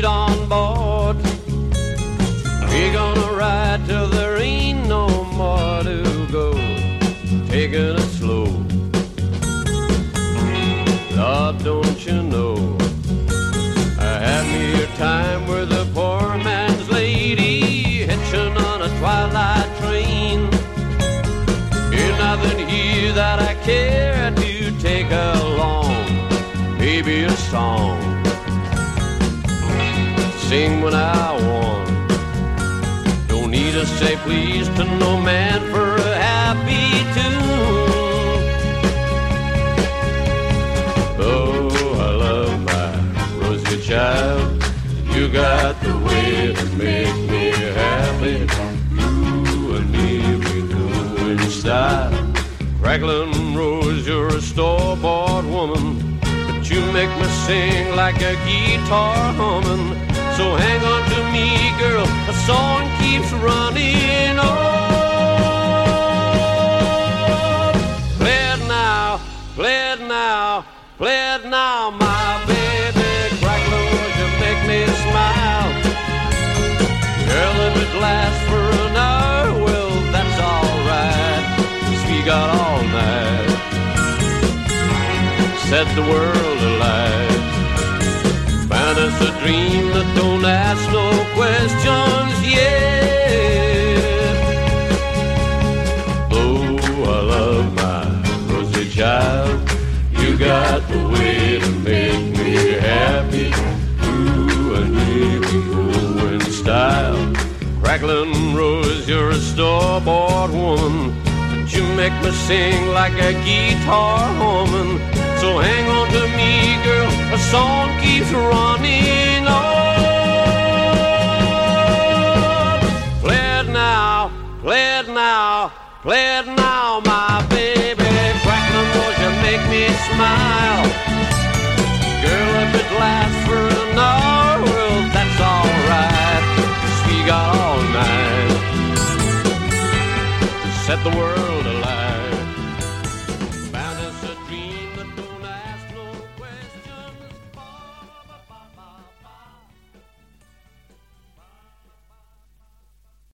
seat on board. We're gonna ride till there ain't no more to go. Taking it slow. Lord, don't you know, I had me a time with a poor man's lady, hitching on a twilight train. Ain't nothing here that I care to take along. Maybe a song, sing when I want. Don't need to say please to no man for a happy tune. Oh, I love my Rosie child. You got the way to make me happy. You and me, we go in style. Crackling Rose, you're a store-bought woman, but you make me sing like a guitar humming. So hang on to me, girl, the song keeps running on. Play it now, play it now, play it now, my baby. Crackling Rose, you make me smile. Girl, if it lasts for an hour, well, that's alright, 'cause we got all night. Set the world alight. Find us a dream that don't ask no questions, yeah. Oh, I love my Rosie child. You got the way to make me happy. You and me, we go in style. Crackling Rose, you're a store-bought woman, but you make me sing like a guitar humming. So hang on to me, girl, a song keeps running on. Play it now, play it now, play it now, my baby. Crackling Rose, you make me smile. Girl, if it lasts for an hour, well, that's alright, 'cause we got all night to set the world